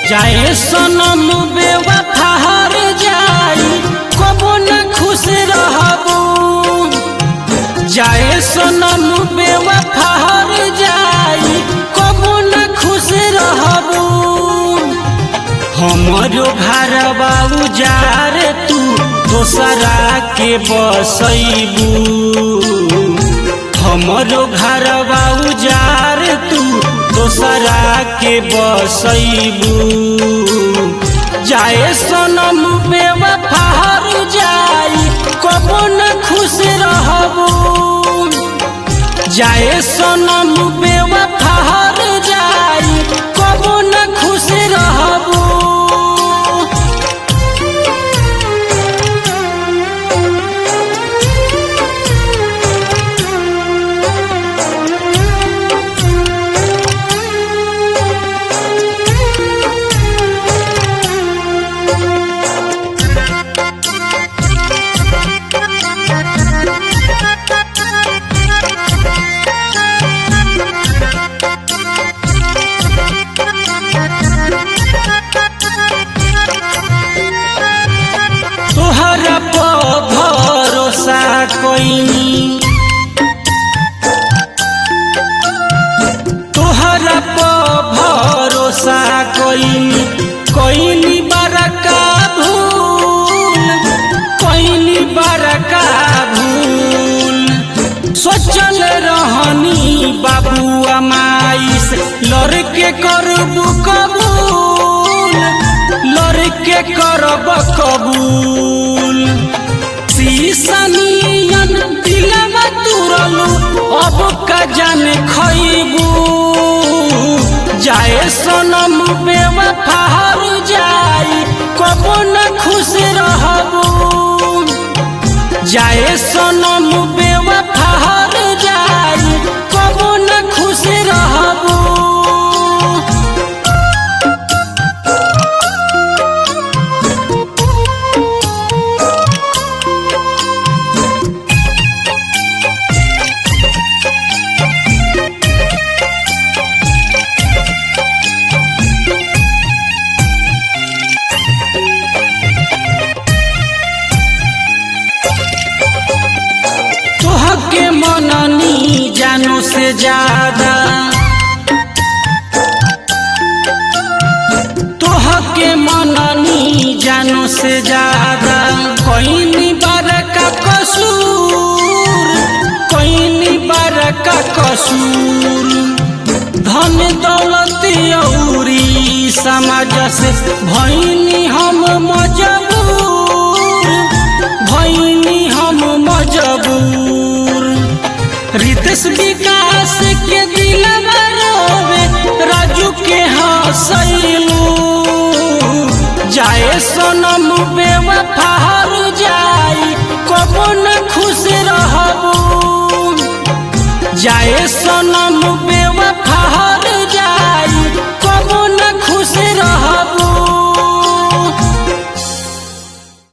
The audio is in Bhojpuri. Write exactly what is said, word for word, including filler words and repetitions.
जाए सनम बेवफा हर जाई कबो न खुश रहबू। जाए सनम बेवफा हर जाई कबो न खुश रहबू। हमरो घरवा उजार तू दोसरा के बसैबू। हमरो घरवा उजार तू दोसरा के बसैबू। जाए सनम बेवफा हर जाई कबो न खुश रहबू। जाए सनम बेवफा हर जाई कबो न खुश रहबू। तोहरा पर भरोसा कोइनी, तोहरा पर भरोसा कोइनी, कोइनी बड़का भूल, कोइनी बड़का भूल। सोचल रहनी बाबू माई से लड़के करबू कबूल, लड़के करब कबूल। शीशनियन दिलवा तुरलू अब का जाने खैबू। जाए सनम बेवफा हर जाई कबो न खुश रहबू। जाए सनम बेवफा हर जाई कबो न खुश रहबू। तोहके मननी जानो से ज्यादा, तोहके मननी जानो से ज्यादा। कोइनी बड़का कसूर, कोइनी बड़का कसूर। धन दौलत औरी समाज से भइनी हम मजबूर, भइनी हम मजबूर। रितेश विकास के दिलवा रोवे राजू के हंसैलू। जाए सनम बेवफा हर जाई कबो न खुश रहबू। जाए सनम बेवफा हर